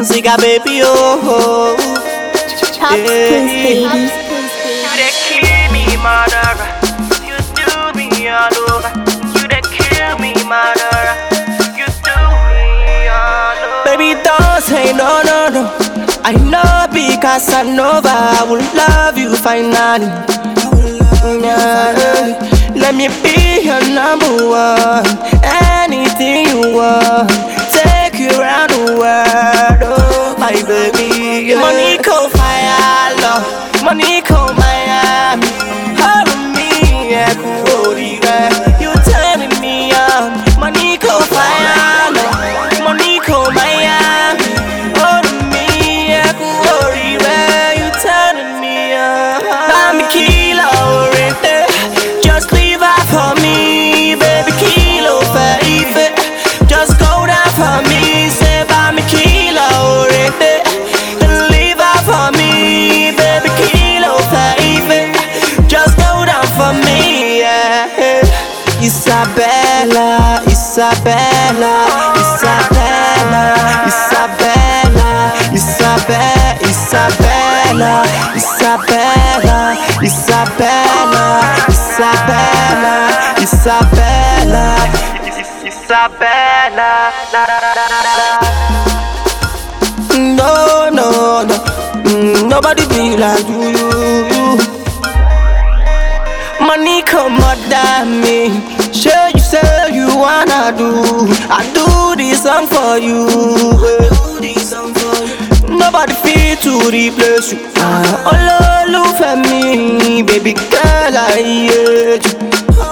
Zigga baby, oh. Top Twins, baby. You that kill me, mother. You do me all over. You that kill me, mother. You do me all over. Baby, don't say no, no, no. I know because I know that I will love you finally. Let me be your number one. Anything you want, take you around the world. Oh my baby, Monaco fire, love. Monaco Miami. Hold me, yeah, cool. You turning me on. Monaco fire, love. Monaco Miami. Hold me, yeah, cool. You turning me on. I'm a kilo, right there. Just leave out for me, baby, kilo baby. Just go down for me, say I'm a kilo, right there. And leave out for me, baby, kilo baby. Just go down for me, yeah. Isabella, Isabella, Isabella, Isabella, Isabella, Isabella, Isabella, Isabella, Isabella, Isabella, Isabella. No, no, no, nobody be like you. Money come out that me. Sure you say you wanna do. I do this song for you. Nobody fit to replace you. All love for me, baby girl, I hate you.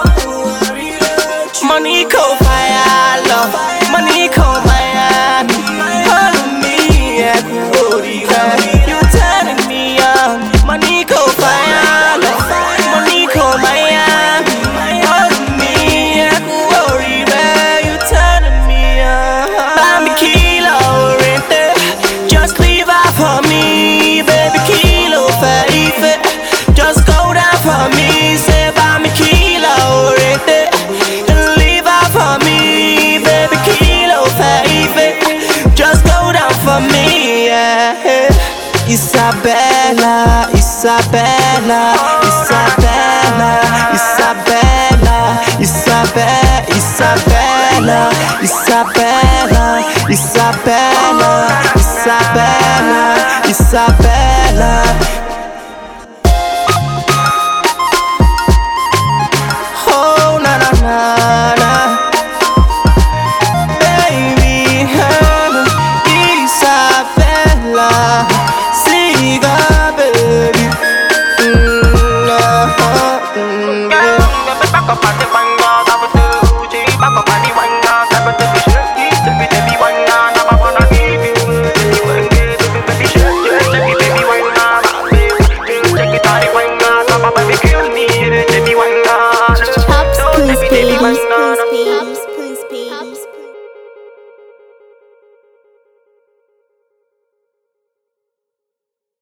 Money come fire, love. Money come Miami. Hold me, yeah, cool. You turning me on. Money come fire, love. Money come Miami. Hold me, yeah, cool. You turning me on. I'm a kilo, right there. Just leave out for me, baby, kilo baby. Just go down for me, say I'm a kilo, right there. And leave out for me, baby, kilo baby. Just go down for me, yeah. Isabella, Isabella, Isabella, Isabella, Isabella, Isabella, Isabella, Isabella, Isabella, Isabella.